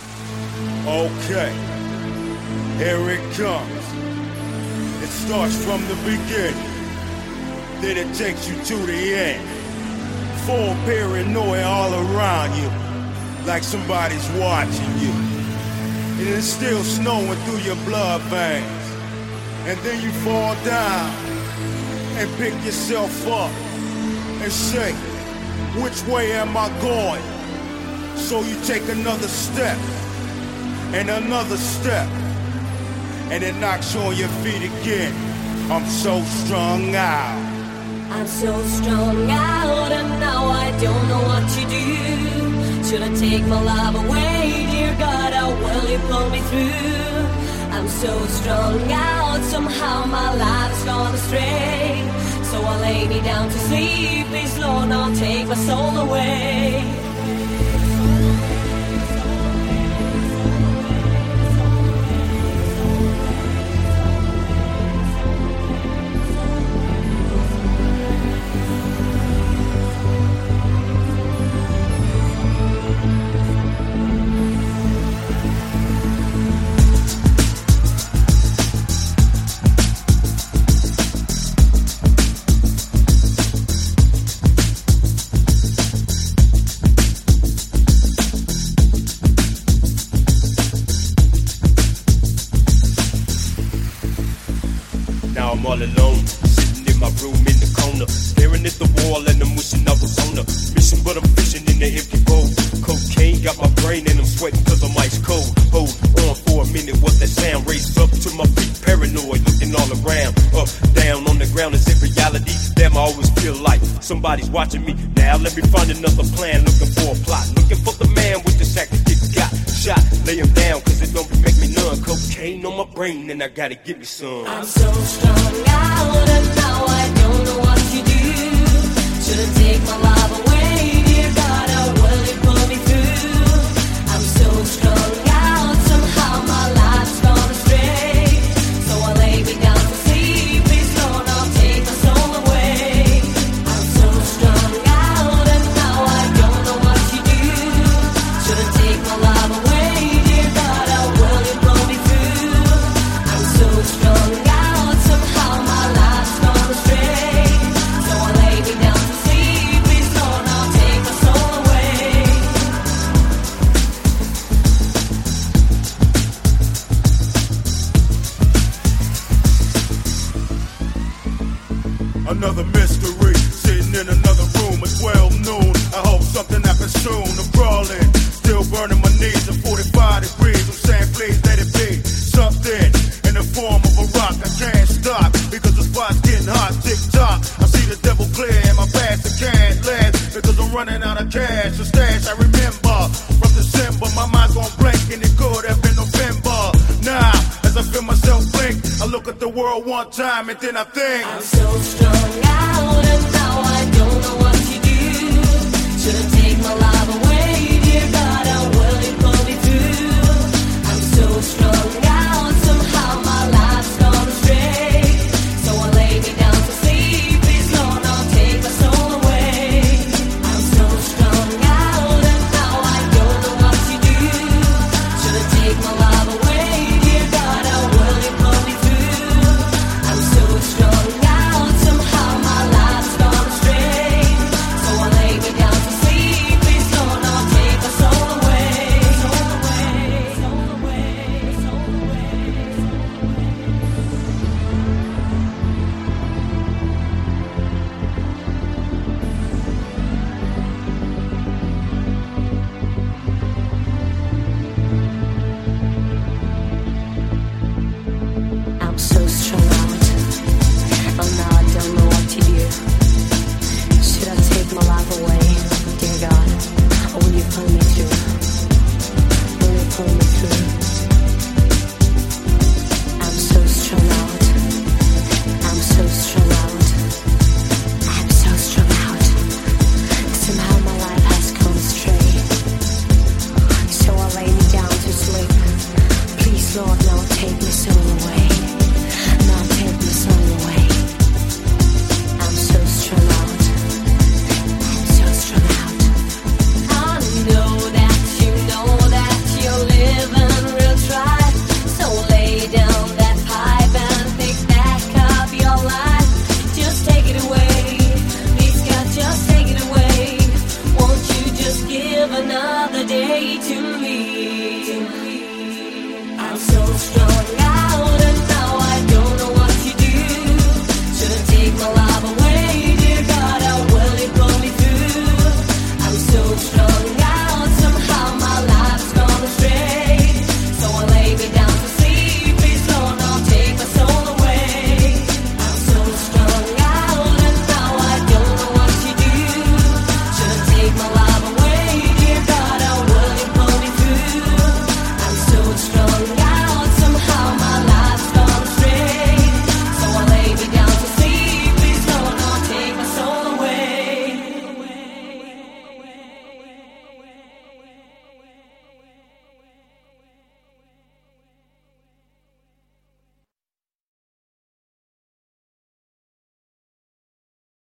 Okay, here it comes. It starts from the beginning, then it takes you to the end. Full paranoia all around you, like somebody's watching you. And it's still snowing through your blood veins. And then you fall down and pick yourself up and say, which way am I going? So you take another step and another step, and it knocks you on your feet again. I'm so strung out. I'm so strung out, and now I don't know what to do. Should I take my love away? Dear God, how will you pull me through? I'm so strung out, somehow my life's gone astray. So I lay me down to sleep. Please, Lord, don't take my soul away. I'm all alone, sitting in my room in the corner, staring at the wall and I'm wishing I was on a mission, but I'm fishing in the empty bowl. Cocaine got my brain and I'm sweating cause I'm ice cold. Hold on for a minute, what that sound? Raised up to my feet, paranoid, looking all around. Up, down, on the ground, is it reality? Damn, I always feel like somebody's watching me. Now let me find another plan, looking for a plot, looking for the man with the sack that gets got shot. Lay him down cause it don't make me numb. Cocaine on my brain and I gotta get me some. I'm so strung out, and now I don't know what to do. Shouldn't take my love away, dear God, how will you pull me through? I'm so strung out, somehow my life's gone astray. So I lay me down to sleep. Please, Lord, don't take my soul away. I'm so strung out, and now I don't know what to do. Shouldn't take my love away, dear God, how will you pull me through? I'm so strung out, somehow my life's gone astray. So I lay me down to sleep. Please, Lord, don't take my soul away. Another mystery, sitting in another room at 12 noon. I hope something happens soon. I'm crawling, still burning my knees at 45 degrees. I'm saying please let it be something in the form of a rock. I can't stop because the spot's getting hot. Tick tock, I see the devil clear and my past I can't last because I'm running out of cash. The stash I remember from December, my mind's gone blank and it could have been November. Now, as I feel myself blink, I look at the world one time and then I think I'm so strung out, and now I don't know what to do. Shouldn't take my love away, dear God, how will you pull me through? I'm so strung out, somehow my life's gone astray. So I lay me down to sleep. Please, Lord, don't take my soul away. I'm so strung out, and now I don't know what to do. Shouldn't take my love away, dear God, how will you pull me through? I'm so strung out, somehow my life's gone astray. to me. I'm so strong.